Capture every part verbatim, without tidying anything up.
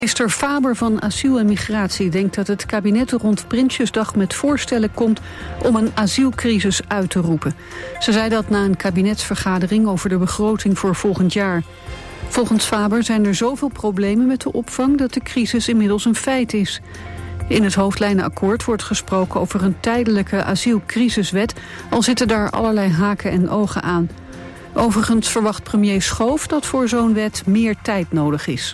Minister Faber van Asiel en Migratie denkt dat het kabinet rond Prinsjesdag met voorstellen komt om een asielcrisis uit te roepen. Ze zei dat na een kabinetsvergadering over de begroting voor volgend jaar. Volgens Faber zijn er zoveel problemen met de opvang dat de crisis inmiddels een feit is. In het hoofdlijnenakkoord wordt gesproken over een tijdelijke asielcrisiswet, al zitten daar allerlei haken en ogen aan. Overigens verwacht premier Schoof dat voor zo'n wet meer tijd nodig is.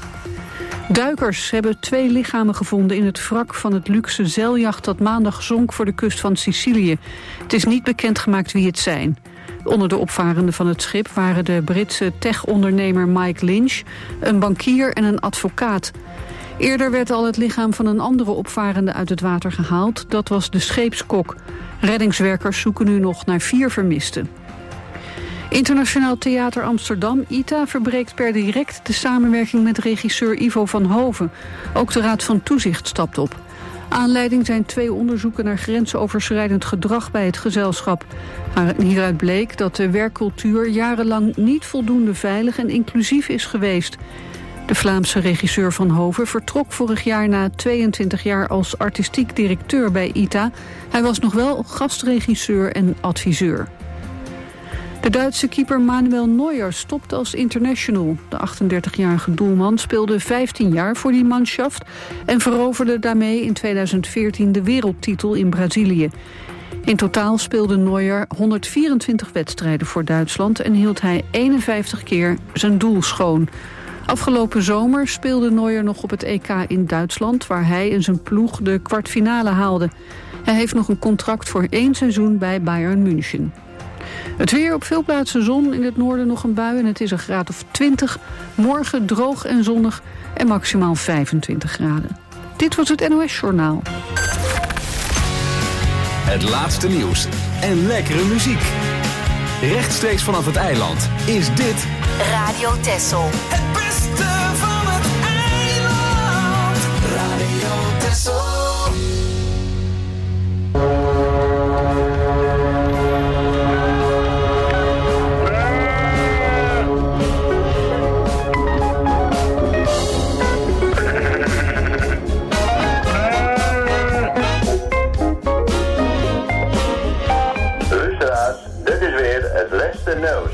Duikers hebben twee lichamen gevonden in het wrak van het luxe zeiljacht dat maandag zonk voor de kust van Sicilië. Het is niet bekendgemaakt wie het zijn. Onder de opvarenden van het schip waren de Britse tech-ondernemer Mike Lynch, een bankier en een advocaat. Eerder werd al het lichaam van een andere opvarende uit het water gehaald. Dat was de scheepskok. Reddingswerkers zoeken nu nog naar vier vermisten. Internationaal Theater Amsterdam, I T A, verbreekt per direct de samenwerking met regisseur Ivo van Hoven. Ook de Raad van Toezicht stapt op. Aanleiding zijn twee onderzoeken naar grensoverschrijdend gedrag bij het gezelschap. Hieruit bleek dat de werkcultuur jarenlang niet voldoende veilig en inclusief is geweest. De Vlaamse regisseur Van Hoven vertrok vorig jaar na tweeëntwintig jaar als artistiek directeur bij I T A. Hij was nog wel gastregisseur en adviseur. De Duitse keeper Manuel Neuer stopt als international. De achtendertigjarige doelman speelde vijftien jaar voor die Mannschaft en veroverde daarmee in tweeduizend veertien de wereldtitel in Brazilië. In totaal speelde Neuer honderdvierentwintig wedstrijden voor Duitsland en hield hij eenenvijftig keer zijn doel schoon. Afgelopen zomer speelde Neuer nog op het E K in Duitsland, waar hij en zijn ploeg de kwartfinale haalden. Hij heeft nog een contract voor één seizoen bij Bayern München. Het weer: op veel plaatsen zon, in het noorden nog een bui en het is een graad of twintig. Morgen droog en zonnig en maximaal vijfentwintig graden. Dit was het N O S-journaal. Het laatste nieuws en lekkere muziek. Rechtstreeks vanaf het eiland is dit Radio Texel. Het beste van het eiland. Radio Texel. Het laatste nieuws.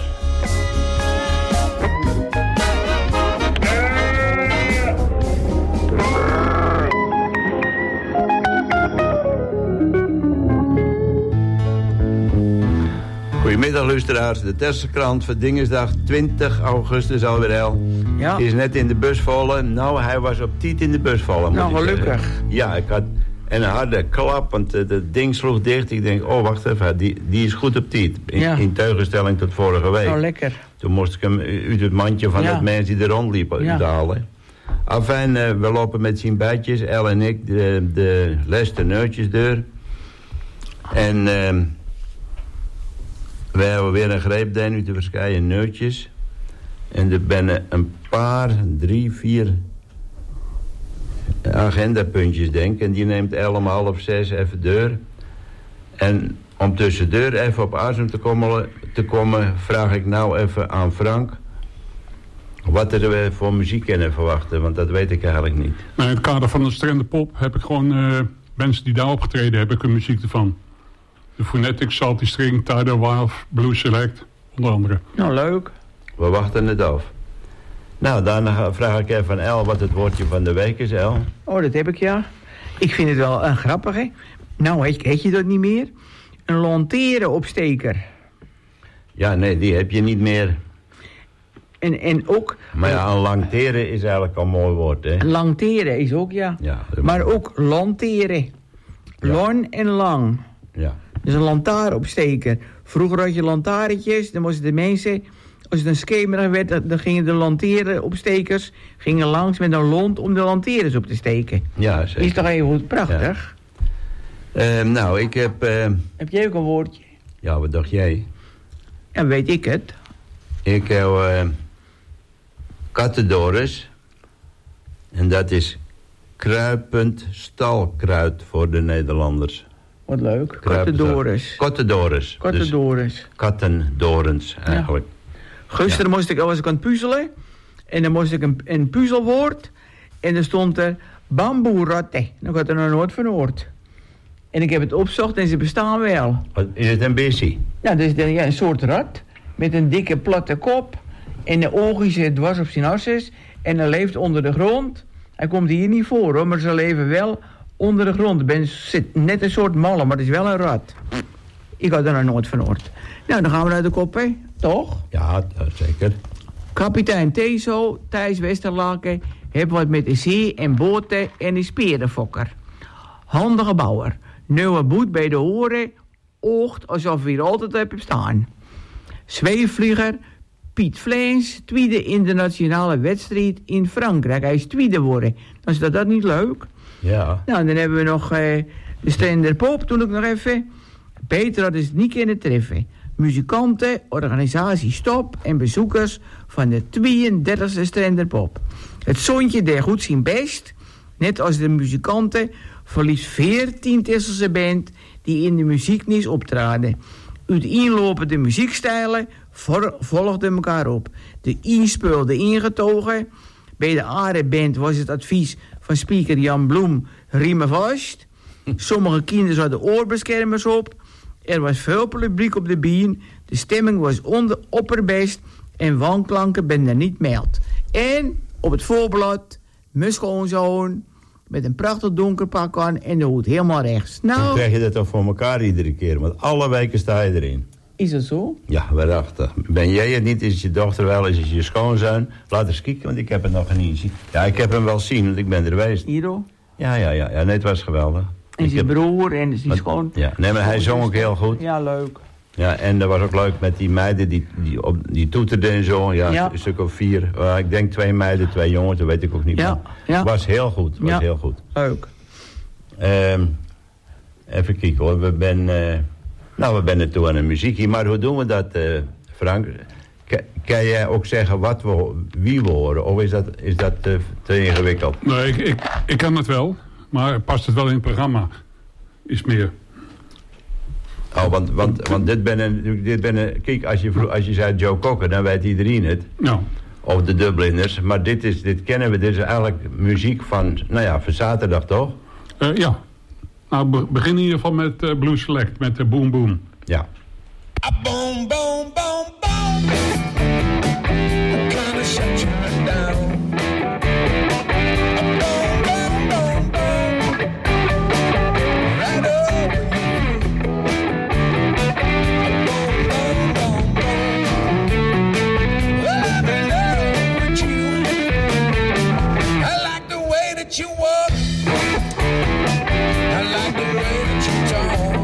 Goedemiddag luisteraars, de Texelkrant van Dingesdag twintig augustus alweer al. Ja. Is net in de bus vallen. Nou, hij was op tijd in de bus vallen. Nou, gelukkig. Zeggen. Ja, ik had en een harde klap, want het ding sloeg dicht. Ik denk, oh wacht even, die, die is goed op tijd. In, ja. in tegenstelling tot vorige week. Nou, lekker. Toen moest ik hem uit het mandje van ja. het mensen die er rondliepen ja. uithalen. Afijn, uh, we lopen met zijn bijtjes, El en ik, de, de leste neutjes deur. En uh, we hebben weer een greep dan uit de verschillende neutjes. En er zijn een paar, drie, vier agendapuntjes, denk ik. En die neemt El om half zes even deur. En om tussendoor even op asem te komen, te komen, vraag ik nou even aan Frank wat er voor muziek kunnen verwachten, want dat weet ik eigenlijk niet. Nou, in het kader van de Strandepop heb ik gewoon uh, mensen die daar opgetreden hebben, ik een muziek ervan. De Phonetics, Salty String, Tidal Wave, Blue Select, onder andere. Nou, leuk. We wachten het af. Nou, dan vraag ik even aan El wat het woordje van de week is, El. Oh, dat heb ik, ja. Ik vind het wel uh, grappig, hè. Nou, heet, heet je dat niet meer? Een lanterenopsteker. Ja, nee, die heb je niet meer. En, en ook... Maar ja, een langteren is eigenlijk al een mooi woord, hè? Langteren is ook, ja. ja maar ook lanteren. Ja. Lang en lang. Ja. Dus een lantaarnopsteker. Vroeger had je lantaarntjes, dan moesten de mensen... Als het een schemerig werd, dan gingen de lanterenopstekers gingen langs met een lont om de lanterens op te steken. Ja, zeker. Is toch heel goed, prachtig? Ja. Uh, nou, ik heb... Uh... Heb jij ook een woordje? Ja, wat dacht jij? Ja, weet ik het. Ik heb uh, Kattendoris. En dat is kruipend stalkruid voor de Nederlanders. Wat leuk. Kattendoris. Kattendoris. Kattendoris. Dus kattendorens, eigenlijk. Ja. Gisteren ja. moest ik, was ik aan het puzzelen. En dan moest ik een, een puzzelwoord. En er stond er bamboeratten. Nog had er nog nooit van gehoord. En ik heb het opgezocht en ze bestaan wel. Wat, is het een bissie? Ja, dat is de, ja, een soort rat. Met een dikke platte kop. En de oogjes dwars op zijn asses. En hij leeft onder de grond. Hij komt hier niet voor hoor, maar ze leven wel onder de grond. Ik ben zit net een soort malle, maar het is wel een rat. Ik had er nog nooit van gehoord. Nou, dan gaan we naar de kop, hè? Toch? Ja, zeker. Kapitein Tezo, Thijs Westerlaken, heeft wat met de zee en boten en een sperenfokker. Handige bouwer. Nieuwe boet bij de horen, oogt alsof we hier altijd hebben staan. Zweefvlieger Piet Vleens, tweede internationale wedstrijd in Frankrijk. Hij is tweede geworden. Dan is dat, dat niet leuk? Ja. Nou, dan hebben we nog eh, de Stender Pop, toen ik nog even. Beter had het niet kunnen treffen. Muzikanten, organisatie Stop en bezoekers van de tweeëndertigste Stender Pop. Het zoontje deed goed zijn best, net als de muzikanten, voor liefst veertien Tesselse band die in de muzieknieuws optraden. Uiteenlopende muziekstijlen voor, volgden elkaar op. De een speelde ingetogen. Bij de Aardband was het advies van speaker Jan Bloem riemen vast. Sommige kinderen hadden oorbeschermers op. Er was veel publiek op de been. De stemming was onder opperbest. En wanklanken ben er niet meld. En op het voorblad mijn schoonzoon met een prachtig donker pak aan en de hoed helemaal rechts. Nou, dan krijg je dat dan voor elkaar iedere keer, want alle weken sta je erin. Is dat zo? Ja, waarachtig. Ben jij het niet, is het je dochter wel, is het je schoonzoon? Laat eens kijken, want ik heb het nog niet zien. Ja, ik heb hem wel zien, want ik ben er geweest. Hierdo? Ja, ja, ja, ja, nee, het was geweldig. En zijn heb... broer en zijn schoon. Ja, nee, maar hij zong ook heel goed. Ja, leuk. Ja, en dat was ook leuk met die meiden die, die, op, die toeterden en zo. Ja, Ja. een stuk of vier. Uh, ik denk twee meiden, twee jongens, dat weet ik ook niet Ja, meer. ja. Was heel goed, was Ja. heel goed. Leuk. Ehm, even kijken hoor, we ben, uh, nou we zijn er toe aan de muziek hier, maar hoe doen we dat, uh, Frank? K- kan jij ook zeggen wat we, wie we horen, of is dat, is dat uh, te ingewikkeld? Nee, ik, ik, ik kan het wel, maar past het wel in het programma? Is meer. Oh, want, want, want dit ben een, dit ben een, kijk, als je, vro- als je zei Joe Cocker, dan weet iedereen het. Nou, Of de Dubliners, maar dit, is, dit kennen we, dit is eigenlijk muziek van, nou ja, van zaterdag toch? uh, ja. Nou, be- begin in ieder geval met uh, Blue Select, met uh, Boom Boom. Ja. Boom, boom, boom, boom. I'm gonna shut you down. Boom, boom, boom, boom. Right over you. Boom, boom, boom, boom. Well, I'm in love with you. I like the way that you walk. I like the way that you talk.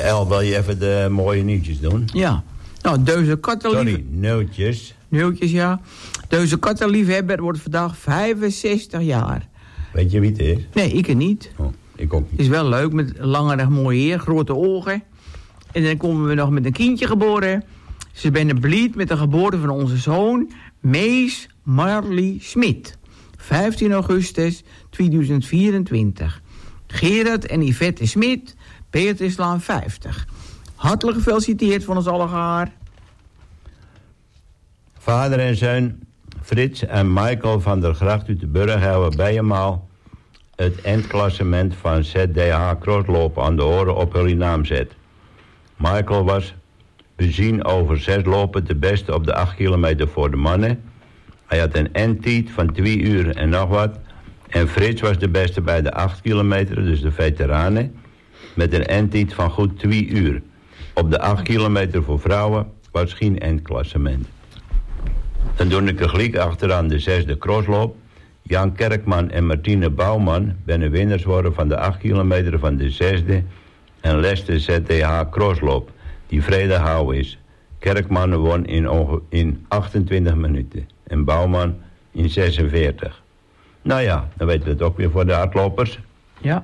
El, wil je even de mooie nieuwtjes doen? Ja. Nou, deze kattenlief... Sorry, nieuwtjes. Nieuwtjes, ja. Deze kattenliefhebber wordt vandaag vijfenzestig jaar. Weet je wie het is? Nee, ik het niet. Oh, ik ook Het niet. is wel leuk, met langerig mooi heer, grote ogen. En dan komen we nog met een kindje geboren. Ze zijn blij met de geboorte van onze zoon, Mees Marley Smit. vijftien augustus tweeduizend vierentwintig. Gerard en Yvette Smit, Peterslaan vijftig. Hartelijk gefeliciteerd van ons allegaar. Vader en zoon Frits en Michael van der Gracht uit de Burg hebben bijemaal het eindklassement van Z D H crosslopen aan de oren op hun naam zet. Michael was bezien over zes lopen de beste op de acht kilometer voor de mannen. Hij had een endtijd van twee uur en nog wat. En Frits was de beste bij de acht kilometer, dus de veteranen, met een endtijd van goed twee uur. Op de acht kilometer voor vrouwen was geen eindklassement. Dan doe ik er gelijk achteraan de zesde crossloop. Jan Kerkman en Martine Bouwman zijn winnaars worden van de acht kilometer van de zesde en Leste Z T H crossloop, die vredehouw is. Kerkman won in, onge- in achtentwintig minuten en Bouwman in zesenveertig. Nou ja, dan weten we het ook weer voor de hardlopers. Ja.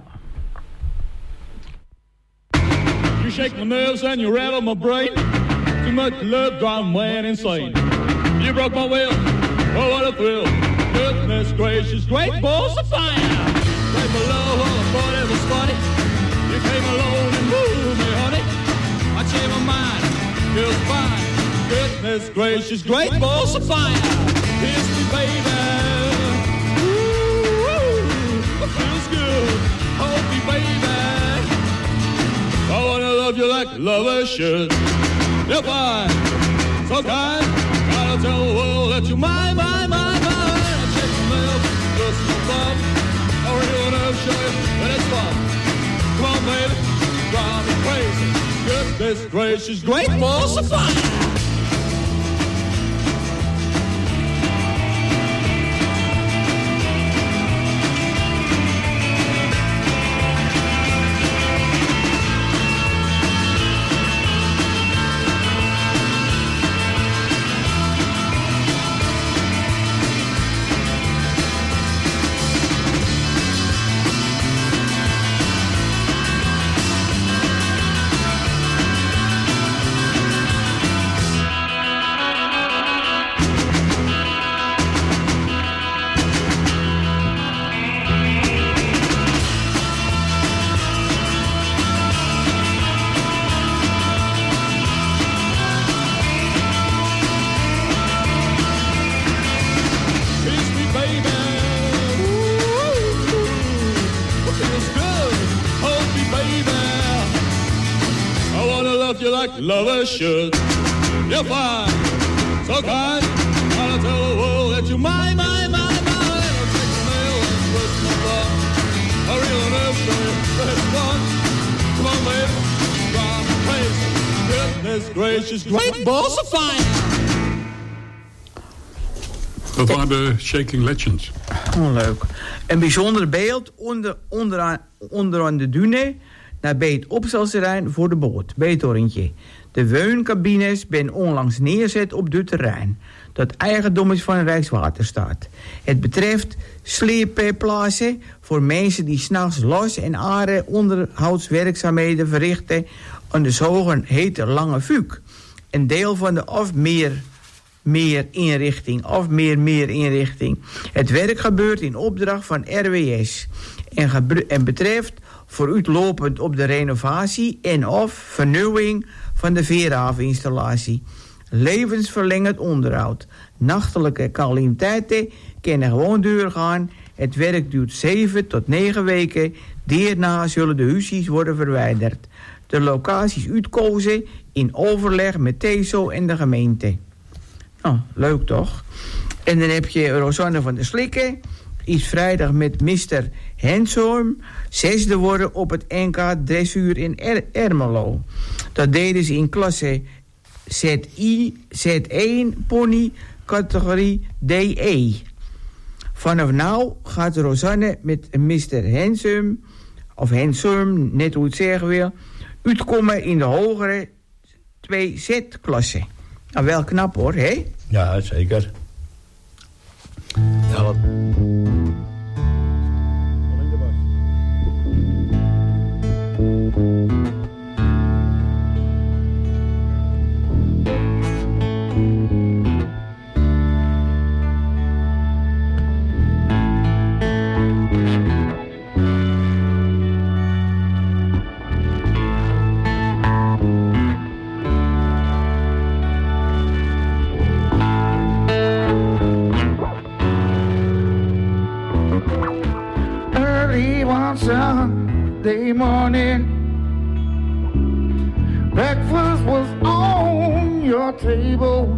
You shake my nerves and you rattle my brain. Too much love drive me mad insane. You broke my will, oh what a thrill. Goodness gracious, great balls of fire. Break my love, oh I thought it was funny. You came along and moved me, honey. I changed my mind, feels fine. Goodness gracious, great balls of fire. Kiss me baby. Ooh, it feels good. Hold me baby. I wanna love you like lovers should. You're fine, so kind. Gotta tell the world that you're mine, mine, mine, mine. Check the mail, just for fun. I really wanna show you that it's fun. Come on, baby, drive me crazy. Goodness gracious, great balls of fire. Lovers should. You're fine, so kind. Gotta tell the world that you're mine, mine, mine, mine. I'll take the mail and twist my thumb. I really never show you that it's fun. Come on, baby, drive me crazy. Goodness gracious, great balls of fire. Dat waren de Shaking Legends. Oh, leuk. Een bijzonder beeld onder, onderaan, onderaan de dune naar bij het opstelterrein voor de boot, bij het torentje. De weuncabines ben onlangs neerzet op dit terrein, dat eigendom is van Rijkswaterstaat. Het betreft sleepplaatsen voor mensen die 's nachts los en are onderhoudswerkzaamheden verrichten aan de zogeheten lange fuik. Een deel van de of meer meer inrichting of meer meer inrichting. Het werk gebeurt in opdracht van R W S en, gebru- en betreft vooruitlopend op de renovatie en of vernieuwing van de veerhaveninstallatie. Levensverlengend onderhoud. Nachtelijke calamiteiten kunnen gewoon doorgaan. Het werk duurt zeven tot negen weken. Daarna zullen de huisjes worden verwijderd. De locaties uitkozen in overleg met T E S O en de gemeente. Oh, leuk toch? En dan heb je Rosanne van der Slikken. Is vrijdag met mister Hensholm zesde worden op het N K dressuur in er- Ermelo. Dat deden ze in klasse Z I, Z één pony categorie D E. Vanaf nou gaat Rosanne met mister Hensum, of Hensum, net hoe het zeggen wil, uitkomen in de hogere twee Z-klasse. Nou, wel knap hoor, hè? Ja, zeker. Ja, wat... Sunday morning, breakfast was on your table.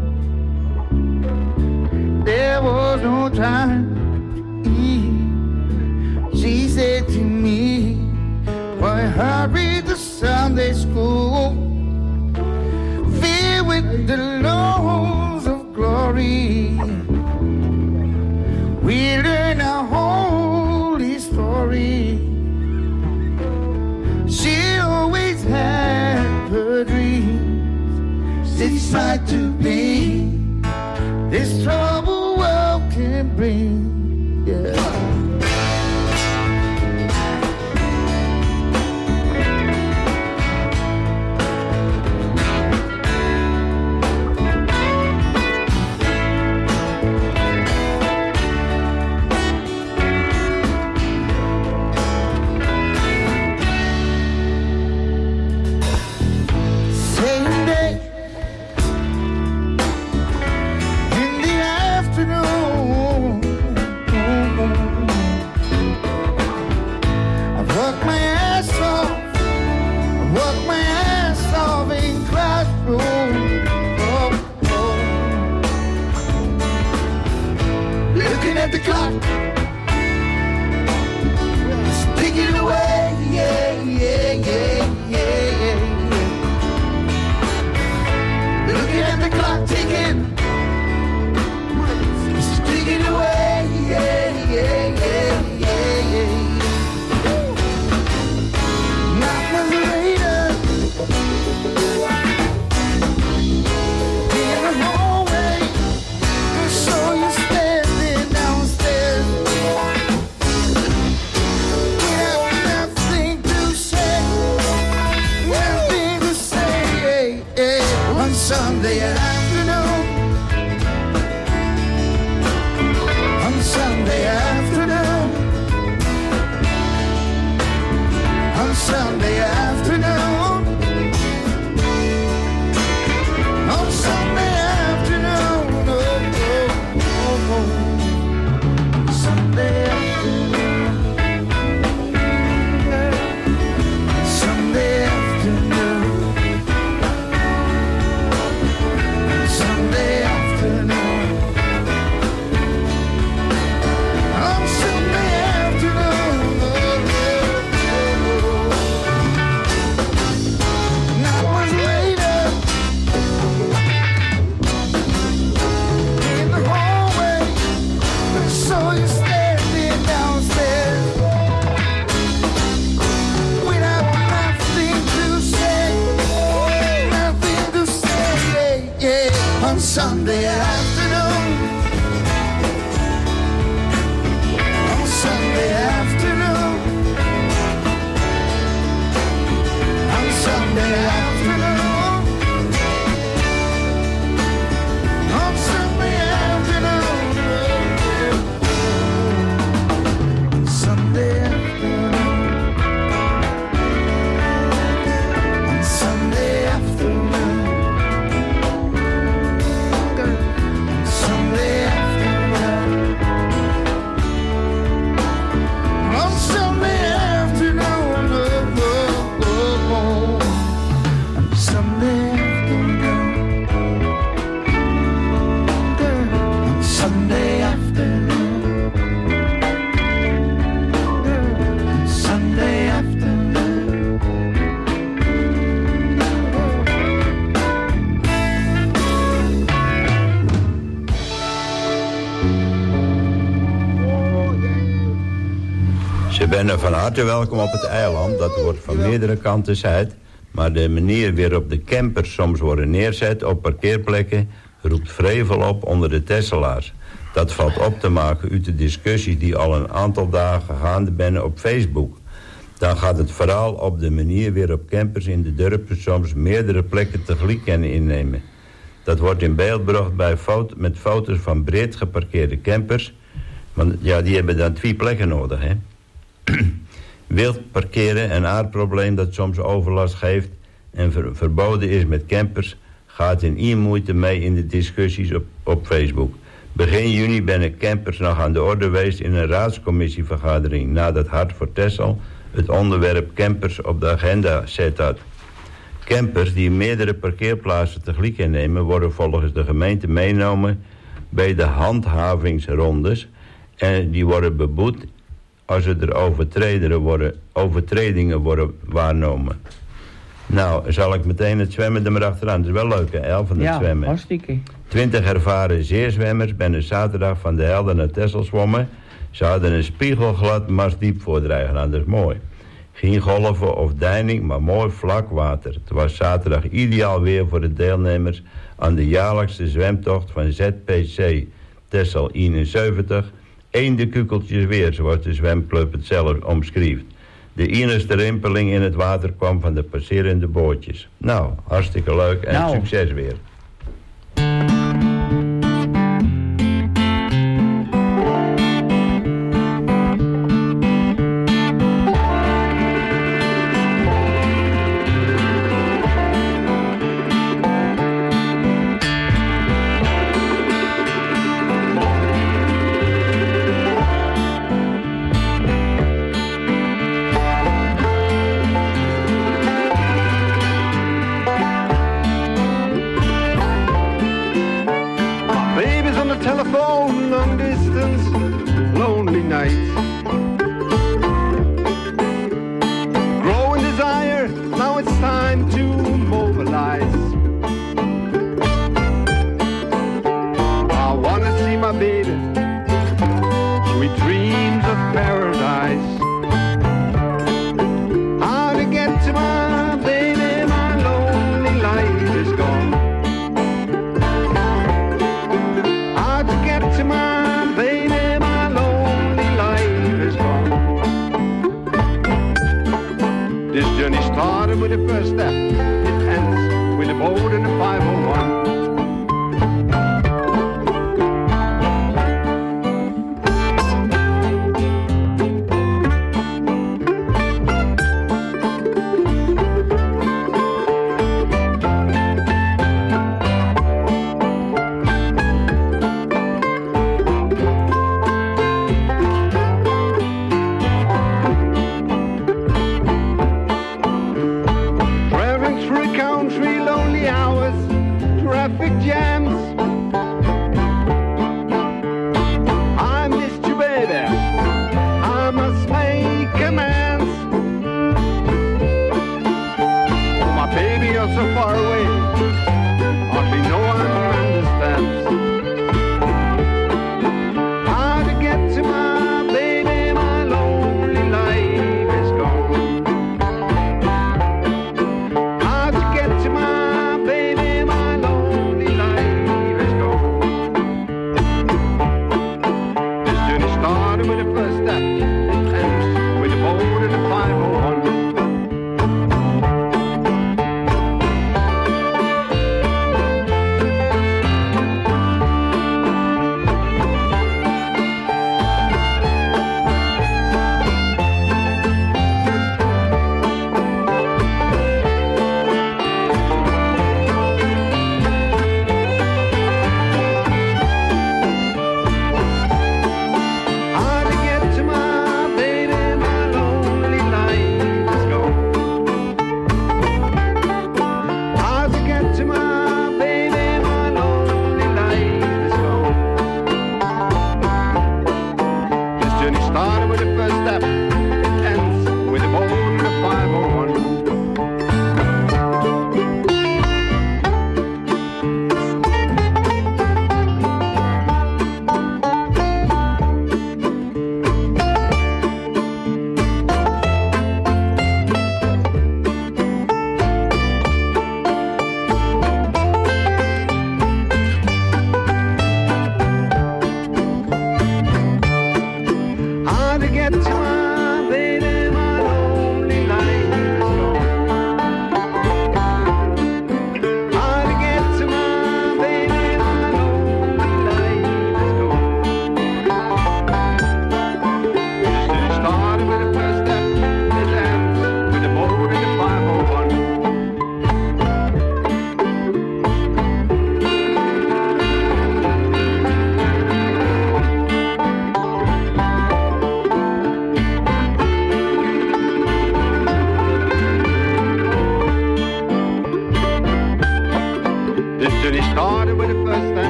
There was no time to eat. She said to me, "Boy, hurry to Sunday school, filled with the laws of glory. We learn a holy story." She always had her dreams. It's like to be this trouble world can bring. Yeah. Ze zijn van harte welkom op het eiland. Dat wordt van meerdere kanten zuid. Maar de manier waarop de campers soms worden neerzet op parkeerplekken roept vrevel op onder de Tesselaars. Dat valt op te maken uit de discussie die al een aantal dagen gaande ben op Facebook. Dan gaat het vooral op de manier waarop campers in de dorpen soms meerdere plekken tegelijk kunnen innemen. Dat wordt in beeld gebracht bij foto, met foto's van breed geparkeerde campers. Want ja, die hebben dan twee plekken nodig, hè. Wild parkeren, een aardprobleem dat soms overlast geeft en ver, verboden is met campers, gaat in één moeite mee in de discussies op, op Facebook. Begin juni ben ik campers nog aan de orde geweest in een raadscommissievergadering nadat Hart voor Texel het onderwerp campers op de agenda zet had. Campers die meerdere parkeerplaatsen tegelijk innemen worden volgens de gemeente meegenomen bij de handhavingsrondes en die worden beboet als er overtredingen worden, overtredingen worden waarnomen. Nou, zal ik meteen het zwemmen er maar achteraan. Dat is wel leuk, hè, El, van het ja, zwemmen. Ja, hartstikke. Twintig ervaren zeerzwemmers ben de zaterdag van de Helder naar Texel zwommen. Ze hadden een spiegelglad marsdiep voordrijgen. Nou, dat is mooi. Geen golven of deining, maar mooi vlak water. Het was zaterdag ideaal weer voor de deelnemers aan de jaarlijkse zwemtocht van Z P C Texel eenenzeventig. Eén kukeltjes weer, zoals de zwemclub het zelf omschreef. De enige rimpeling in het water kwam van de passerende bootjes. Nou, hartstikke leuk en nou. Succes weer.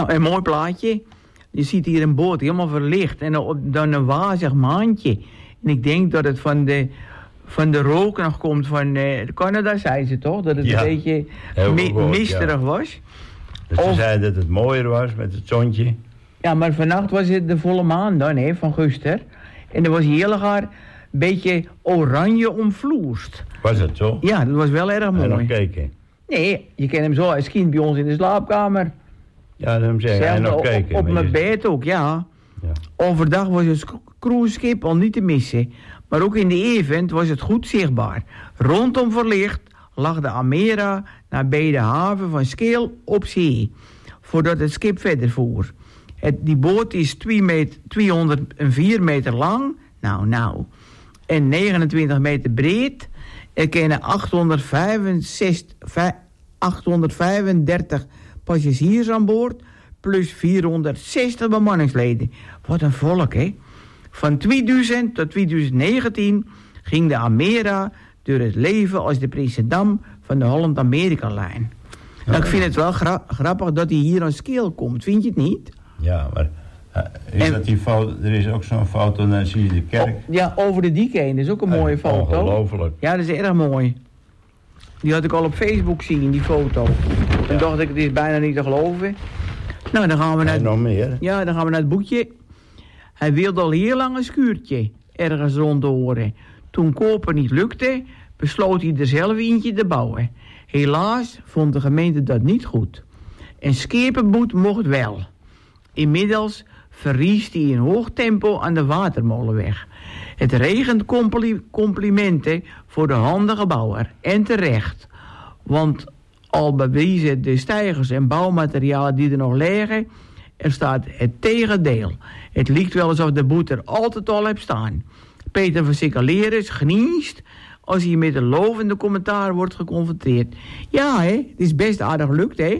Nou, een mooi plaatje. Je ziet hier een boot helemaal verlicht. En op, dan een wazig maantje. En ik denk dat het van de, van de rook nog komt van uh, Canada, zei ze toch? Dat het ja, een beetje mi- goed, misterig ja. was. Dus ze of, zei dat het mooier was met het zonnetje. Ja, maar vannacht was het de volle maan dan, hè, van Guster. En er was heel gaar een beetje oranje omvloerst. Was het zo? Ja, dat was wel erg mooi. En nog kijken? Nee, je kent hem zo als kind bij ons in de slaapkamer. Ja, dat zeg ik. En nog kijken. Op, op mijn bed ook, ja. ja. Overdag was het cruiseschip al niet te missen. Maar ook in de event was het goed zichtbaar. Rondom verlicht lag de Amera nabij de haven van Skeel op zee. Voordat het schip verder voer. Het, die boot is tweehonderdvier meter lang. Nou, nou. En negenentwintig meter breed. Er kunnen achthonderdvijfendertig passagiers aan boord. Plus vierhonderdzestig bemanningsleden. Wat een volk, hè? Van tweeduizend tot tweeduizend negentien ging de Amera door het leven als de president van de Holland-Amerika-lijn. Ja, nou, ik vind het wel gra- grappig dat hij hier aan Skeel komt. Vind je het niet? Ja, maar uh, is en, dat die foto, er is ook zo'n foto, dan zie je de kerk. Oh, ja, over de dik heen. Dat is ook een mooie foto. Ongelooflijk. Ja, dat is erg mooi. Die had ik al op Facebook zien, die foto. Ja. Toen dacht ik, het is bijna niet te geloven. Nou, dan gaan we naar het, nog meer. Ja, dan gaan we naar het boekje. Hij wilde al heel lang een schuurtje ergens rond te horen. Toen kopen niet lukte, besloot hij er zelf eentje te bouwen. Helaas vond de gemeente dat niet goed. En schepenboet mocht wel. Inmiddels verriest hij in hoog tempo aan de Watermolenweg. Het regent compli- complimenten voor de handige bouwer. En terecht. Want al bewijzen de stijgers en bouwmaterialen die er nog liggen, er staat het tegendeel. Het lijkt wel alsof de boet er altijd al heeft staan. Peter van Sikkeleris geniest als hij met een lovende commentaar wordt geconfronteerd. Ja, hè, het is best aardig gelukt, hè.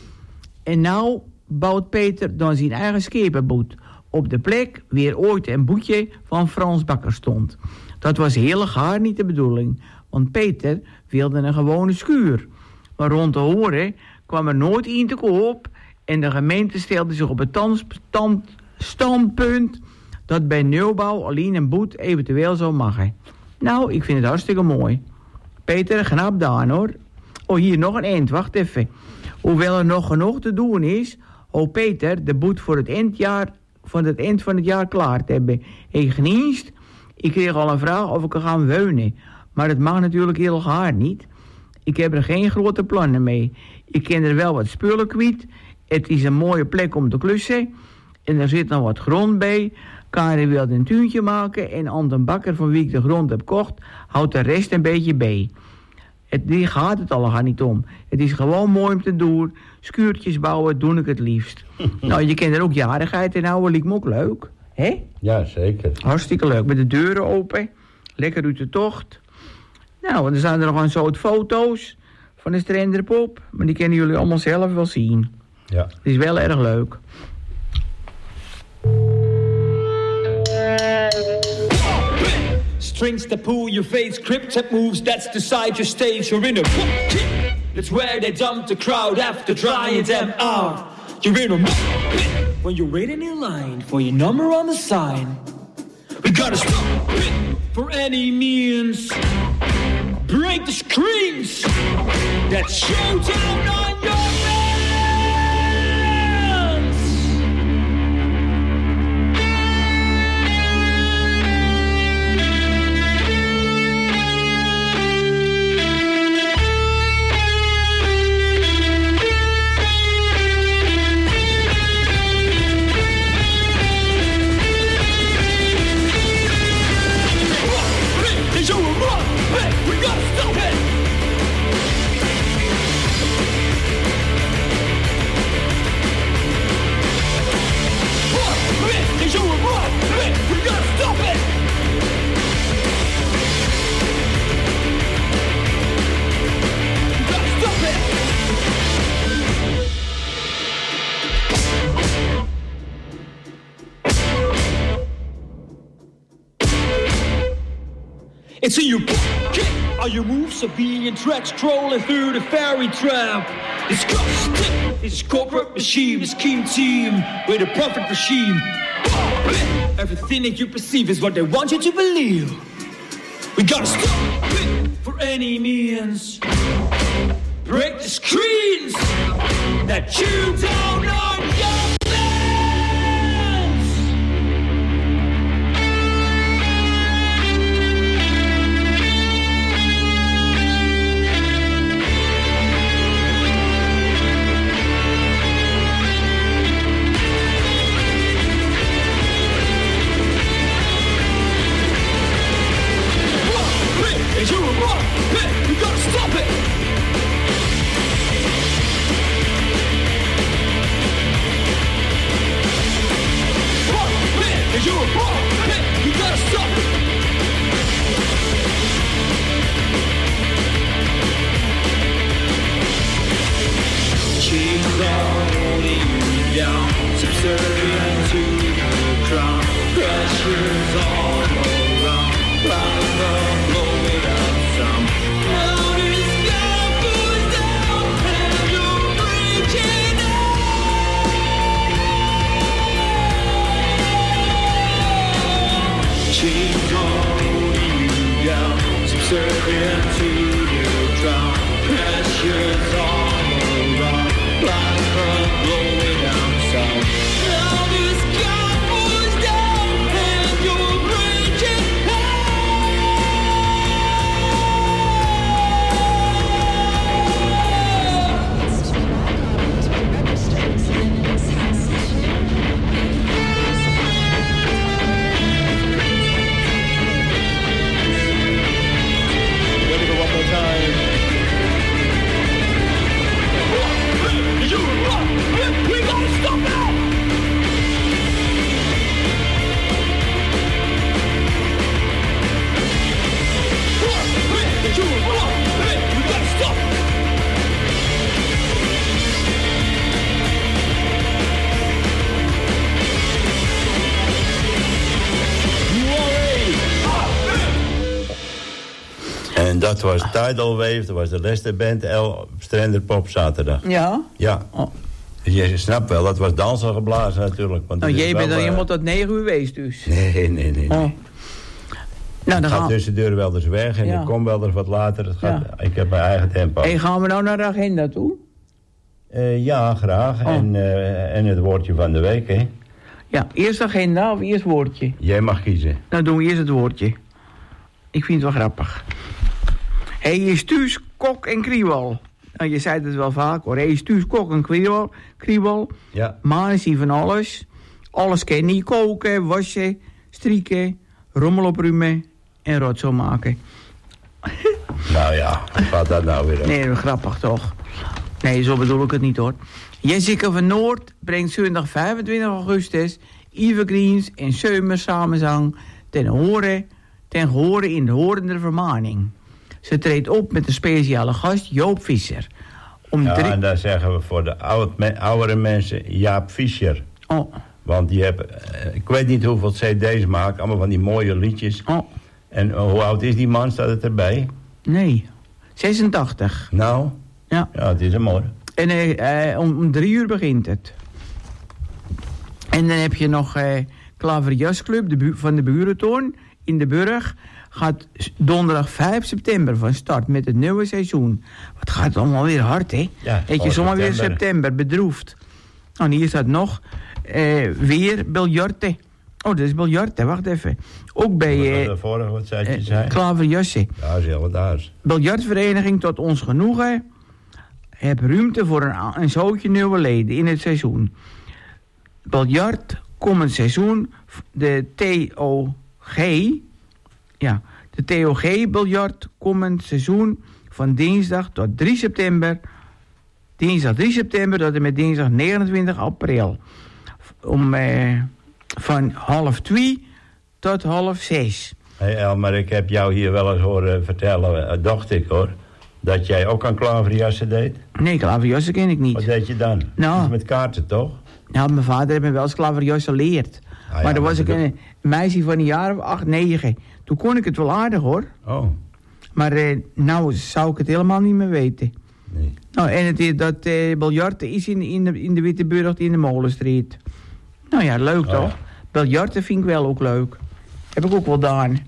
En nou bouwt Peter dan zijn eigen schepenboet op de plek waar ooit een boetje van Frans Bakker stond. Dat was heel gaar niet de bedoeling, want Peter wilde een gewone schuur. Maar rond te horen kwam er nooit in te koop en de gemeente stelde zich op het stand, standpunt dat bij nieuwbouw alleen een boet eventueel zou mogen. Nou, ik vind het hartstikke mooi. Peter, knap gedaan hoor. Oh, hier nog een eind, wacht even. Hoewel er nog genoeg te doen is, hoopt Peter de boet voor het eindjaar, van het eind van het jaar klaar te hebben. Hij geniest. Ik kreeg al een vraag of ik er ga wonen. Maar het mag natuurlijk heel gaar niet. Ik heb er geen grote plannen mee. Ik ken er wel wat spullen kwijt. Het is een mooie plek om te klussen. En er zit nog wat grond bij. Karin wil een tuintje maken. En Anton Bakker, van wie ik de grond heb gekocht, houdt de rest een beetje bij. Het, die gaat het allemaal niet om. Het is gewoon mooi om te doen. Schuurtjes bouwen doe ik het liefst. Nou, je kent er ook jarigheid in houden. Lijkt me ook leuk. Hè? Ja, zeker. Hartstikke leuk. Met de deuren open. Lekker uit de tocht. Nou, er zijn er nog een soort foto's van de Strenderpop. Maar die kunnen jullie allemaal zelf wel zien. Ja. Het is wel erg leuk. Strings that pull your face, cryptic moves that's decide your stage. You're in a that's where they dump the crowd after drying them out. You're in a when you're waiting in line for your number on the sign. We gotta stop for any means. Break the screens. That's showtime on your face. It's in your pocket. All your moves are being tracked, strolling through the fairy trap. Disgusting. This corporate machine, this scheme team, with a profit regime. Everything that you perceive is what they want you to believe. We gotta stop it for any means. Break the screens that chew down on your Dat was Tidal Wave, dat was de Lesterband L op Strenderpop zaterdag. Ja? Ja. Oh. Je snapt wel, dat was dansen geblazen natuurlijk. Want nou, jij bent wel, dan uh... iemand tot negen uur geweest dus. Nee, nee, nee. nee. Oh. Nou, het gaat gaan... tussendoor wel eens weg en ja. ik kom wel eens wat later. Het gaat... ja. Ik heb mijn eigen tempo. En gaan we nou naar de agenda toe? Uh, ja, graag. Oh. En, uh, en het woordje van de week, hè? Ja, eerst agenda of eerst woordje? Jij mag kiezen. Nou, doen we eerst het woordje. Ik vind het wel grappig. Hij is thuis kok en kriebel. Nou, je zei het wel vaak hoor. Hij is thuis kok en kriebel. kriebel. Ja. Maar is hij van alles. Alles kan niet koken, wassen, strieken, rommel opruimen en rotzooi maken. Nou ja, wat gaat dat nou weer op? Nee, grappig toch? Nee, zo bedoel ik het niet hoor. Jessica van Noord brengt zondag vijfentwintig augustus evergreens en zomer samenzang ten horen, ten horen in de horende vermaning. Ze treedt op met een speciale gast, Joop Visser. Om ja, drie... en daar zeggen we voor de oud me- oudere mensen Jaap Visser. Oh. Want die hebben, uh, ik weet niet hoeveel cd's maken, allemaal van die mooie liedjes. Oh. En uh, hoe oud is die man, staat het erbij? Nee, zesentachtig. Nou? Ja. Ja, het is een mooi. En uh, uh, om, om drie uur begint het. En dan heb je nog uh, Klaverjasclub de bu- van de Burentoorn in de Burg. Gaat donderdag vijf september van start met het nieuwe seizoen. Wat gaat het allemaal weer hard, hè? Ja, weet je, zomaar weer september, bedroefd. En hier staat nog uh, weer biljarten. Oh, dat is biljarten, wacht even. Ook bij uh, de vorige, wat zei je, zei? Klaverjassen. Ja, dat is heel wat daar. Biljartvereniging tot ons genoegen. Heb ruimte voor een, een zootje nieuwe leden in het seizoen. Biljart, komend seizoen, de T O G... Ja, de T O G-biljart komend seizoen van dinsdag tot drie september. Dinsdag drie september tot en met dinsdag negenentwintig april. Om eh, van half twee tot half zes. Hé hey Elmer, ik heb jou hier wel eens horen vertellen, uh, dacht ik hoor, dat jij ook aan klaverjassen deed. Nee, klaverjassen ken ik niet. Wat deed je dan? Nou, dus met kaarten toch? Nou, mijn vader heeft me wel eens klaverjassen geleerd. Ah, ja, maar dan was ik een, een meisje van een jaar of acht, negen. Toen kon ik het wel aardig hoor. Oh. Maar eh, nou zou ik het helemaal niet meer weten. Nee. Nou, en het is dat uh, biljarten is in, in, de, in de Witteburg in de Molenstreet. Nou ja, leuk Oh, toch? ja. Biljarten vind ik wel ook leuk. Heb ik ook wel gedaan.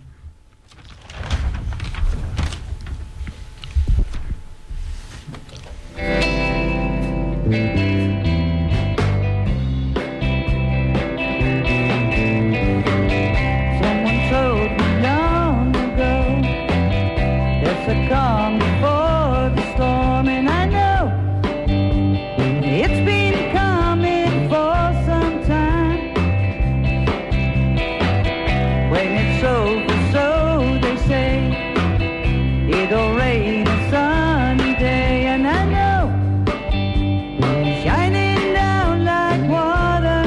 Someone told me long ago there's a calm before the storm, and I know it's been coming for some time. When it's over, so they say, it'll rain a sunny day, and I know shining down like water.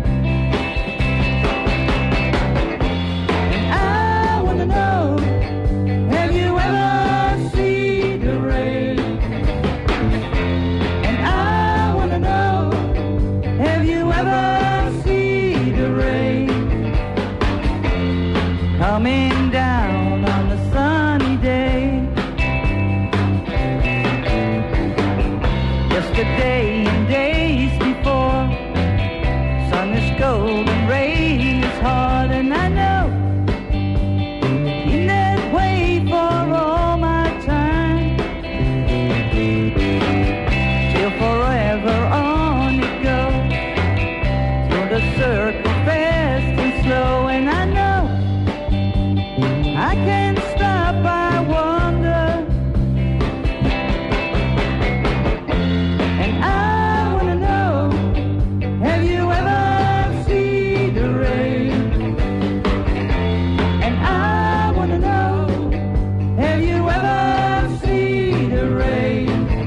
And I wanna know, have you ever seen the rain? And I wanna know, have you ever seen the rain coming down on a sunny day? Yesterday and days before, sun is cold and rain is hard, and I know in that way for all my time, till forever on it goes, through the circle fast and slow, and I know I can't stop, I wonder, and I wanna know, have you ever seen the rain? And I wanna know, have you ever seen the rain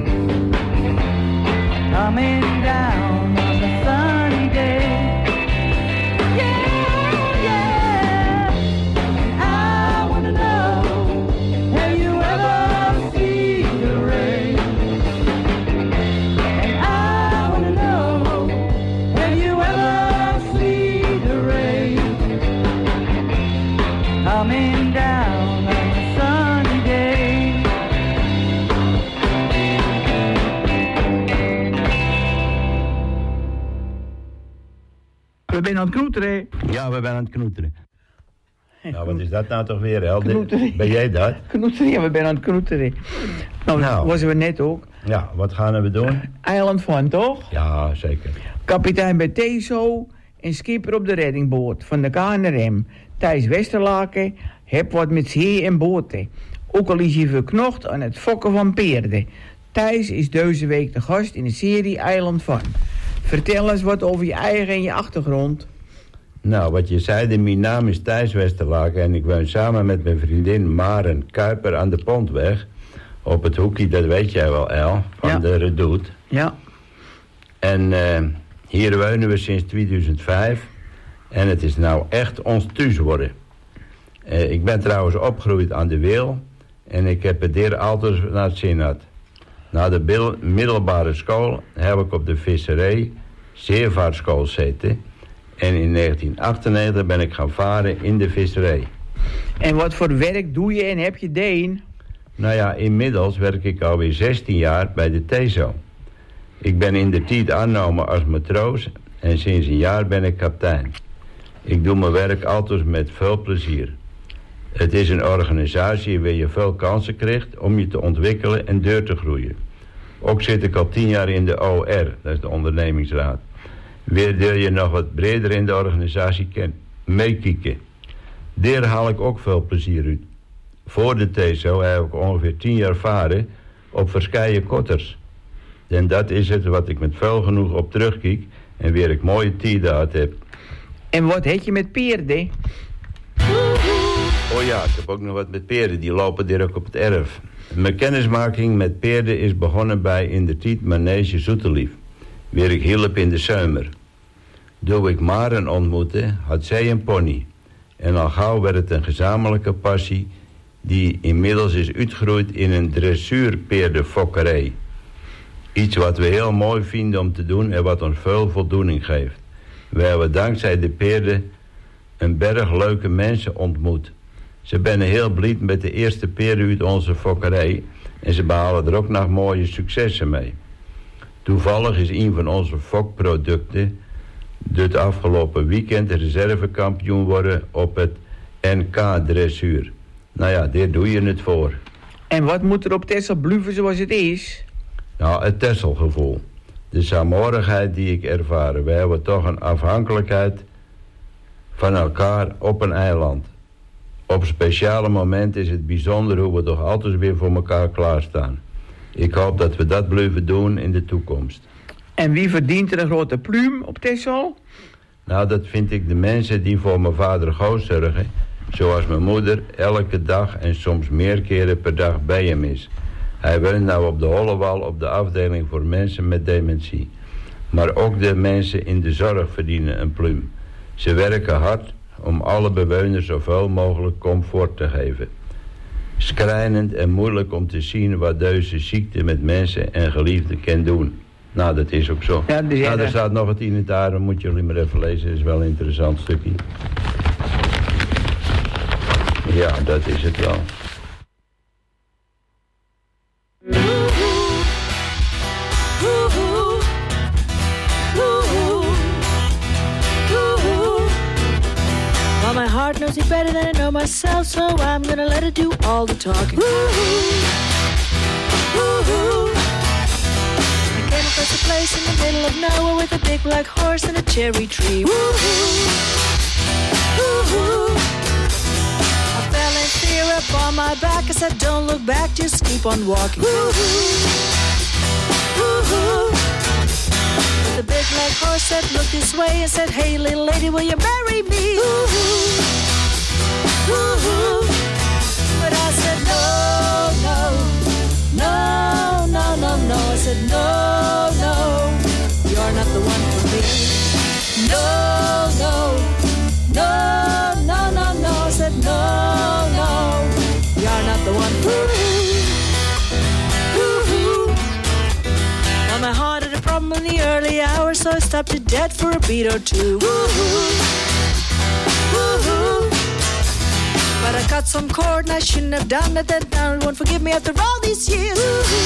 coming down on a sunny day? Yeah, yeah. And I wanna know, have you ever seen the rain? And I wanna know, have you ever seen the rain coming down on a sunny day? We zijn aan het knoeteren. Ja, we zijn aan het knoeteren. Nou, wat is dat nou toch weer, Helder? Knoeteren. Ben jij dat? Knoeteren, ja, we zijn aan het knoeteren. Nou, Nou. dat was we net ook. Ja, wat gaan we doen? Eiland van, toch? Ja, zeker. Kapitein bij Tezo en skipper op de reddingboot van de K N R M. Thijs Westerlaken heb wat met zee en boten. Ook al is hij verknocht aan het fokken van peerden. Thijs is deze week de gast in de serie Eiland van. Vertel eens wat over je eigen en je achtergrond. Nou, wat je zei, mijn naam is Thijs Westerlaken en ik woon samen met mijn vriendin Maren Kuiper aan de Pontweg. Op het hoekje, dat weet jij wel, El, van Ja. de Redoute. Ja. En eh, hier wonen we sinds tweeduizend vijf. En het is nou echt ons thuis worden. Eh, ik ben trouwens opgegroeid aan de Weel. En ik heb het hier altijd naar het zin gehad. Na de bil- middelbare school heb ik op de visserij zeevaartschool zitten. En in negentien achtennegentig ben ik gaan varen in de visserij. En wat voor werk doe je en heb je deen? Nou ja, inmiddels werk ik alweer zestien jaar bij de Tezo. Ik ben in de tijd aangenomen als matroos en sinds een jaar ben ik kapitein. Ik doe mijn werk altijd met veel plezier. Het is een organisatie waar je veel kansen krijgt om je te ontwikkelen en deur te groeien. Ook zit ik al tien jaar in de O R, dat is de ondernemingsraad. Weer deel je nog wat breder in de organisatie ken- meekijken. Daar haal ik ook veel plezier uit. Voor de Tezo heb ik ongeveer tien jaar varen op verschillende kotters. En dat is het wat ik met veel genoeg op terugkijk en weer ik mooie tijden gehad heb. En wat heb je met peerden? Oh ja, ik heb ook nog wat met peerden, die lopen hier ook op het erf. Mijn kennismaking met peerden is begonnen bij in de tijd Manege Zoetelief, waar ik hielp in de zomer. Toen ik Maren ontmoette, had zij een pony. En al gauw werd het een gezamenlijke passie die inmiddels is uitgegroeid in een dressuurpeerdenfokkerij. Iets wat we heel mooi vinden om te doen en wat ons veel voldoening geeft. We hebben dankzij de peerden een berg leuke mensen ontmoet. Ze zijn heel blij met de eerste peerden uit onze fokkerij En ze behalen er ook nog mooie successen mee. Toevallig is een van onze fokproducten dit afgelopen weekend reservekampioen worden op het N K-dressuur. Nou ja, daar doe je het voor. En wat moet er op Texel blijven zoals het is? Nou, het Texelgevoel. De saamhorigheid die ik ervaar. We hebben toch een afhankelijkheid van elkaar op een eiland. Op speciale momenten is het bijzonder hoe we toch altijd weer voor elkaar klaarstaan. Ik hoop dat we dat blijven doen in de toekomst. En wie verdient er een grote pluim op Texel? Nou, dat vind ik de mensen die voor mijn vader Goos zorgen. Zoals mijn moeder elke dag en soms meer keren per dag bij hem is. Hij woont nou op de Hollewal op de afdeling voor mensen met dementie. Maar ook de mensen in de zorg verdienen een pluim. Ze werken hard om alle bewoners zoveel mogelijk comfort te geven. Schrijnend en moeilijk om te zien wat deze ziekte met mensen en geliefden kan doen. Nou, dat is ook zo. Ja, dus nou, er staat nog het in het daar, moet jullie maar even lezen. Dat is wel een interessant stukje. Ja, dat is het wel. Well, my heart knows it better than I know myself, so I'm gonna let it do all the talking. I came across a place in the middle of nowhere with a big black horse and a cherry tree. I fell in fear up on my back. I said, don't look back, just keep on walking. The big black horse said, look this way, and said, hey, little lady, will you marry me? But I said, no, no, no, no, no, no. I said, no, no, you're not the one for me. No, no, no, no, no, no. I said, no, no, you're not the one for me. Well, my heart had a problem in the early hours, so I stopped it dead for a beat or two. But I cut some cord and I shouldn't have done it. That now it won't forgive me after all these years.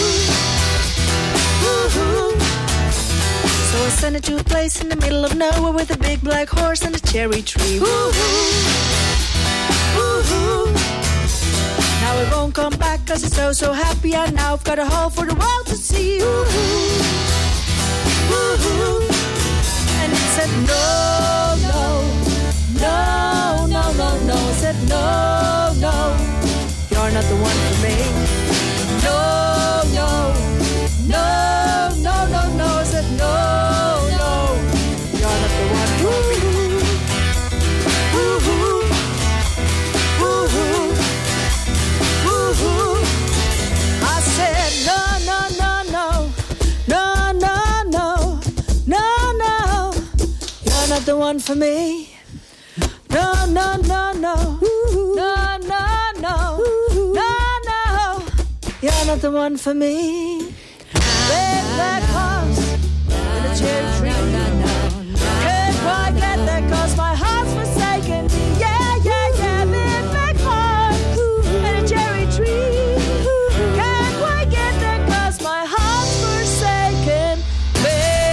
So I sent it to a place in the middle of nowhere with a big black horse and a cherry tree. Now it won't come back cause it's so, so happy. And now I've got a hole for the world to see. And it said no, no, no, no, no, no. I said no, no, you're not the one for me. No, no, no, no, no, no. I said no, no, you're not the one for me. I said no, no, no, no, no, no, no, no, no, you're not the one for me. No, no, no, no, no, no, no, no, no, you're not the one for me. Big black horse and a cherry tree. Can't quite get there cause my heart's forsaken me. Yeah, yeah, yeah, big black horse and a cherry tree. Can't quite get there cause my heart's forsaken me.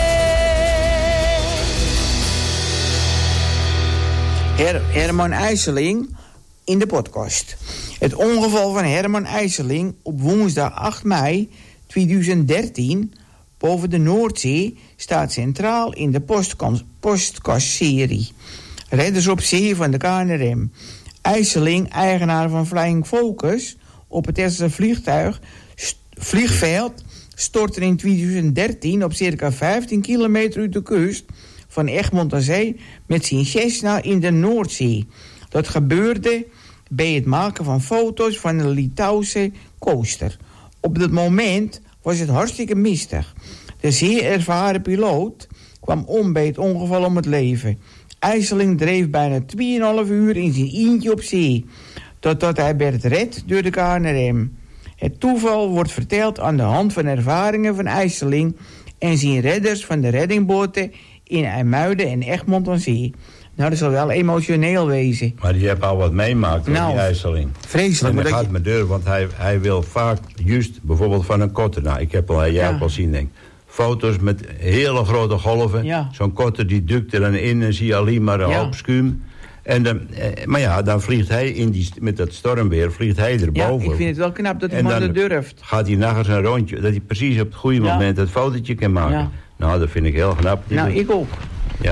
Her- Herman IJsseling in de podcast. Het ongeval van Herman IJsseling op woensdag acht mei tweeduizend dertien boven de Noordzee staat centraal in de podcastserie. Redders op zee van de K N R M. IJsseling, eigenaar van Flying Focus, op het Texelse vliegtuig st- vliegveld stortte in tweeduizend dertien op circa vijftien kilometer uit de kust van Egmond aan Zee met zijn Cessna in de Noordzee. Dat gebeurde bij het maken van foto's van een Litouwse coaster. Op dat moment was het hartstikke mistig. De zeer ervaren piloot kwam om bij het ongeval om het leven. IJsseling dreef bijna tweeënhalf uur in zijn eentje op zee, totdat hij werd gered door de K N R M. Het toeval wordt verteld aan de hand van ervaringen van IJsseling en zijn redders van de reddingboten in IJmuiden en Egmond aan Zee. Nou, dat zal wel emotioneel wezen. Maar die heeft al wat meemaakt, nou, die IJsseling. Vreselijk. En hij gaat je... met deur, want hij, hij wil vaak, juist bijvoorbeeld van een kotter. Nou, ik heb al, jij ja. hebt al zien, denk ik. Foto's met hele grote golven. Ja. Zo'n kotter die duikt er dan in en zie je alleen maar een ja. hoop schuim. En dan, eh, maar ja, dan vliegt hij in die, met dat stormweer, vliegt hij erboven. Ja, ik vind het wel knap dat hij man dat durft. Gaat hij nachts een rondje, dat hij precies op het goede ja. moment dat fotootje kan maken. Ja. Nou, dat vind ik heel knap. Die nou, doet... ik ook. Ja.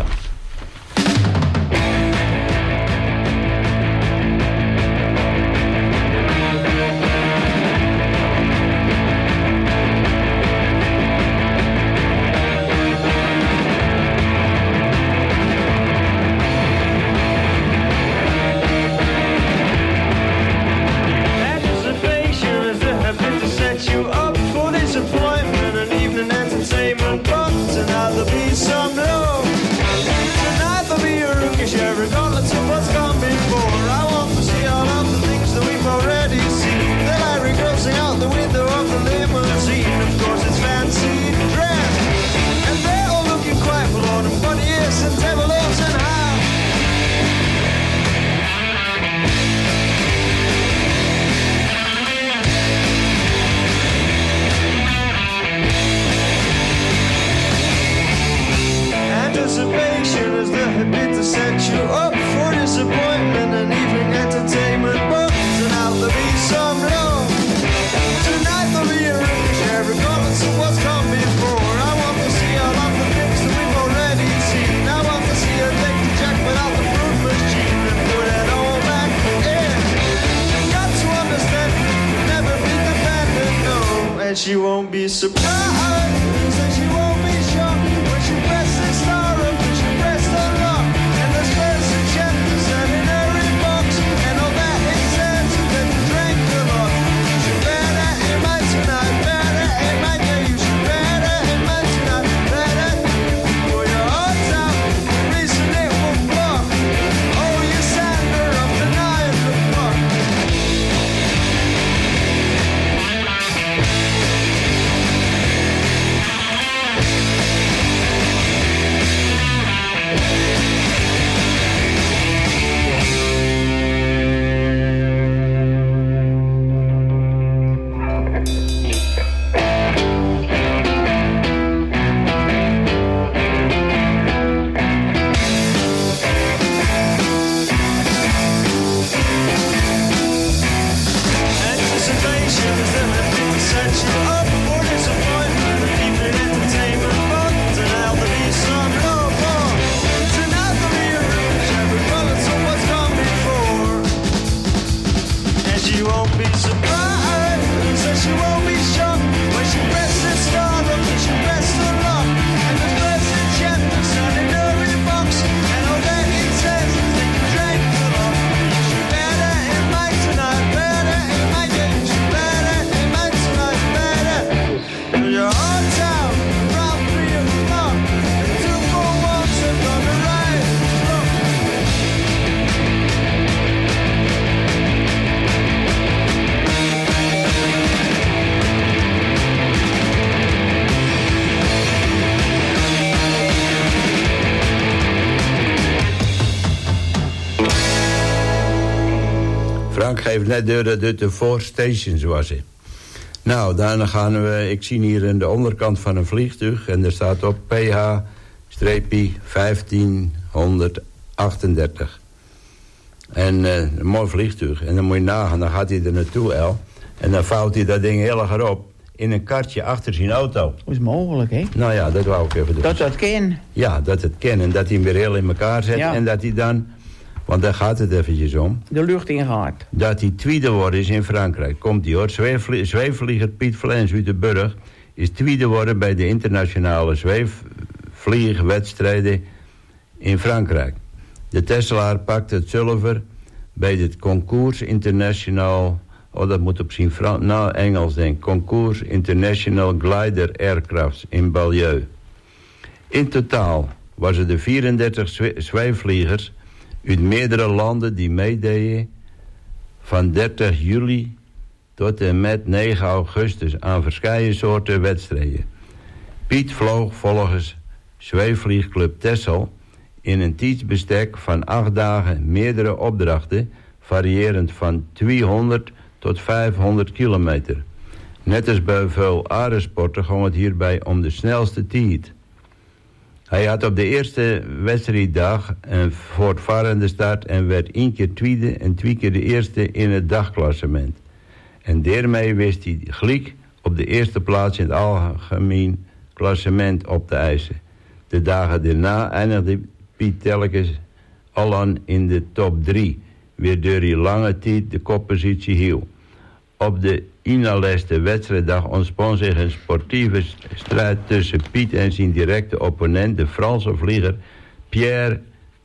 She won't be surprised, and she won't be shocked when she presses the star up and she presses the lock. And there's first a chapter set in her inbox, and all that it says is that you drank a lot. You should better in my tonight, better in my day. You should better in my tonight, better for your heart's out. The reason it will block. Oh, you send her up the night of the clock. Frank geeft net door dat het de Four Stations was. He. Nou, daarna gaan we... Ik zie hier aan de onderkant van een vliegtuig... en er staat op P H vijftienhonderdachtendertig. En uh, een mooi vliegtuig. En dan moet je nagaan, dan gaat hij er naartoe, El. En dan vouwt hij dat ding heel erg op... in een kartje achter zijn auto. Dat is mogelijk, hè? Nou ja, dat wou ik even doen. Dat dat ken. Ja, dat het ken. En dat hij hem weer heel in elkaar zet. Ja. En dat hij dan... Want daar gaat het eventjes om. De lucht in gaat. Dat hij tweede wordt is in Frankrijk. Komt hij hoor. Zweefvlie- zweefvlieger Piet Flens uit de Burg... is tweede worden bij de internationale zweefvliegwedstrijden in Frankrijk. De Tesselaar pakt het zilver bij het Concours International... Oh, dat moet op zijn Frans... Nou, Engels denk Concours International Glider Aircrafts in Beaulieu. In totaal was er de vierendertig zwe- zweefvliegers... uit meerdere landen die meededen... van dertig juli tot en met negen augustus... aan verschillende soorten wedstrijden. Piet vloog volgens Zweefvliegclub Texel... in een tijdsbestek van acht dagen meerdere opdrachten, variërend van tweehonderd tot vijfhonderd kilometer. Net als bij veel aardesporten ging het hierbij om de snelste tijd. Hij had op de eerste wedstrijddag een voortvarende start en werd één keer tweede en twee keer de eerste in het dagklassement. En daarmee wist hij gelijk op de eerste plaats in het algemeen klassement op te eisen. De dagen daarna eindigde Piet telkens allen in de top drie, waardoor hij lange tijd de koppositie hield. Op de ene wedstrijddag ontspon zich een sportieve strijd tussen Piet en zijn directe opponent, de Franse vlieger Pierre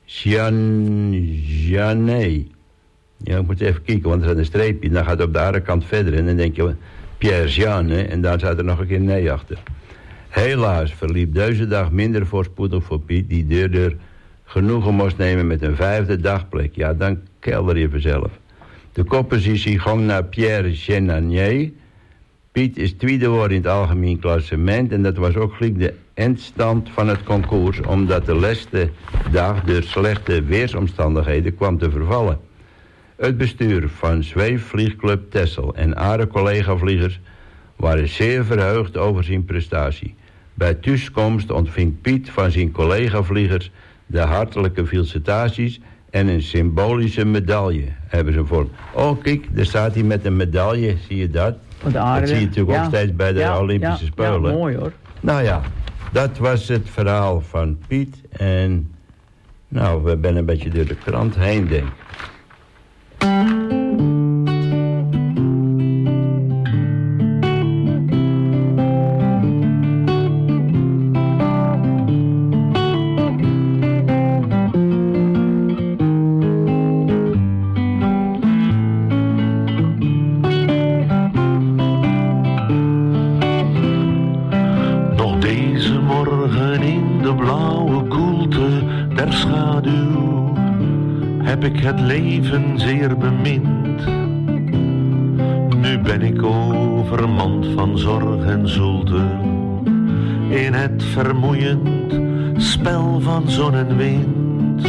Janet. Ja, ik moet even kijken, want er staat een streepje, dan gaat het op de andere kant verder en dan denk je Pierre Janet en daar staat er nog een keer nee achter. Helaas verliep deze dag minder voorspoedig voor Piet, die daardoor genoegen moest nemen met een vijfde dagplek. Ja, dan kelder je vanzelf. De koppositie ging naar Pierre Genanier. Piet is tweede geworden in het algemeen klassement en dat was ook gelijk de eindstand van het concours, omdat de laatste dag door slechte weersomstandigheden kwam te vervallen. Het bestuur van Zweefvliegclub Texel en andere collega-vliegers waren zeer verheugd over zijn prestatie. Bij thuiskomst ontving Piet van zijn collega-vliegers de hartelijke felicitaties en een symbolische medaille hebben ze voor. Oh, kijk, daar staat hij met een medaille, zie je dat? Van de aarde. Dat zie je natuurlijk ja. ook steeds bij de ja, Olympische ja, Spelen. Ja, mooi hoor. Nou ja, dat was het verhaal van Piet. En nou, we zijn een beetje door de krant heen, denk ik. Het leven zeer bemind. Nu ben ik overmand van zorg en zoelte, in het vermoeiend spel van zon en wind.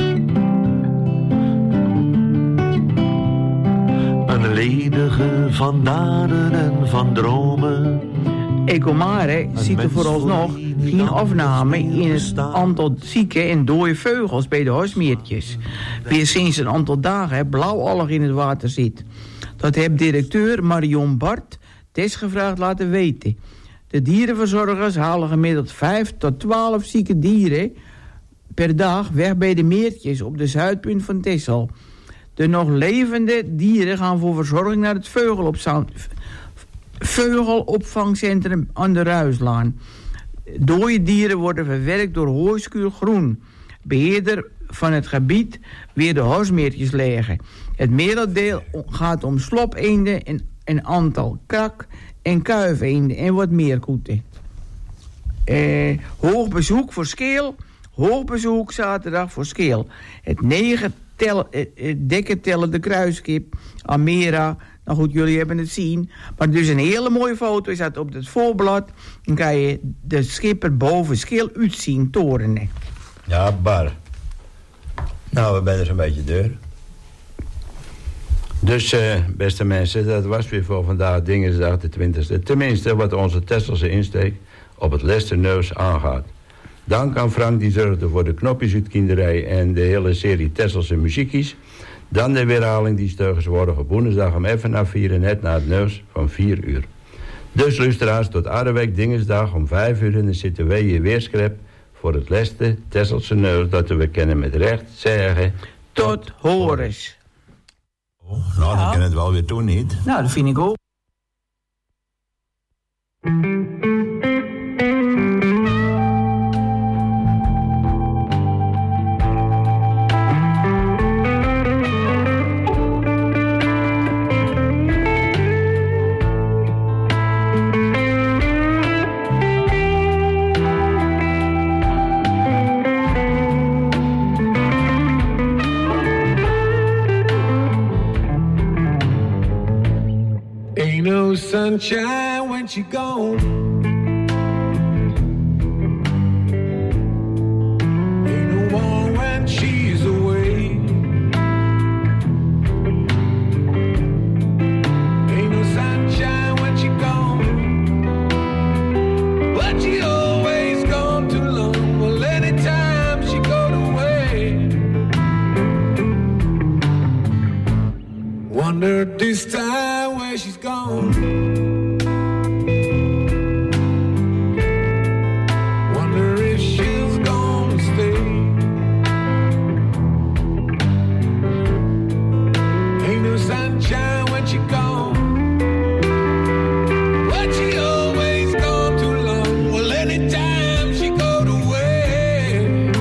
Een ledige van daden en van dromen. Ecomare ziet er vooralsnog geen afname in het aantal zieke en dode vogels bij de huismeertjes. Weer sinds een aantal dagen blauwalg in het water zit. Dat heeft directeur Marion Bart desgevraagd laten weten. De dierenverzorgers halen gemiddeld vijf tot twaalf zieke dieren per dag weg bij de meertjes op de zuidpunt van Texel. De nog levende dieren gaan voor verzorging naar het vogelopvang. Vogelopvangcentrum aan de Ruislaan. Dode dieren worden verwerkt door Hooiskuur Groen, beheerder van het gebied, weer de huismeertjes leggen. Het merendeel gaat om slopeenden en een aantal krak- en kuiveenden en wat meer koeten. Eh, hoog bezoek voor Skeel, hoog bezoek zaterdag voor Skeel. Het negen tel, eh, dekken tellende kruiskip, Amera. Nou goed, jullie hebben het zien. Maar dus een hele mooie foto is dat op het voorblad. Dan kan je de schipper boven Skeel uitzien, torenen. Ja, bar. Nou, we zijn er zo'n beetje deur. Dus, uh, beste mensen, dat was weer voor vandaag Dingesdag de twintigste. Tenminste, wat onze Tesselse insteek op het Lesterneus aangaat. Dank aan Frank, die zorgde voor de knopjes uit kinderij en de hele serie Tesselse muziekjes. Dan de weerhaling die steugers worden op woensdag om even na vieren, net na het nieuws van vier uur. Dus luisteraars, tot Aardeweek Dingesdag om vijf uur en dan zitten wij hier weer scherp voor het leste Tesselse nieuws dat we kennen met recht zeggen. Tot horens. Oh, nou, dan kan het wel weer doen, niet? Nou, dat vind ik ook. Sunshine when she gone. Ain't no warm when Wonder this time where she's gone. Wonder if she's gonna stay. Ain't no sunshine when she gone. But she always gone too long. Well, anytime she go to way.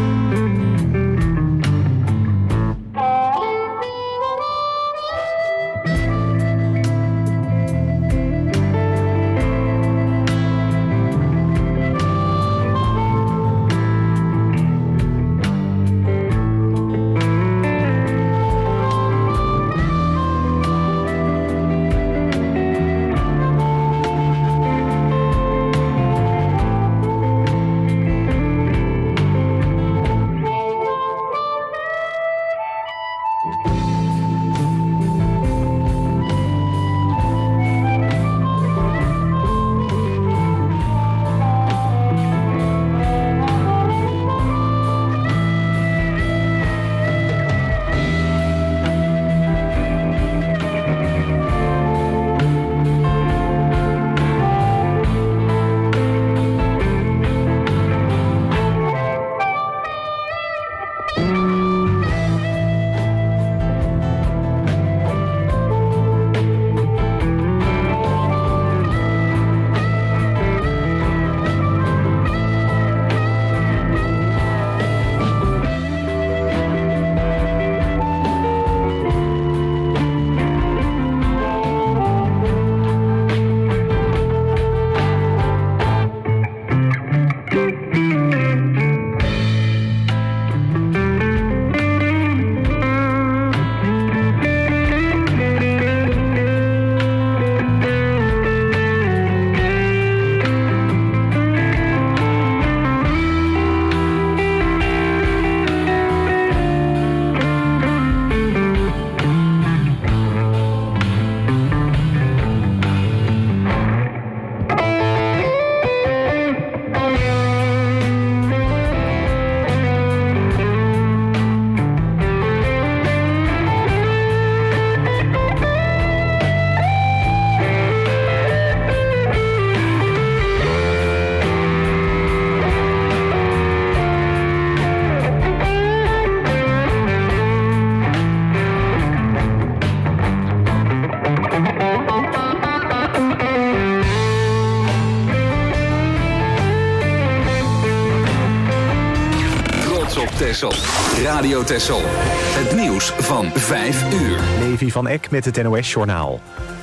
Texel. Radio Texel. Het nieuws van vijf uur. Levi van Eck met het N O S-journaal.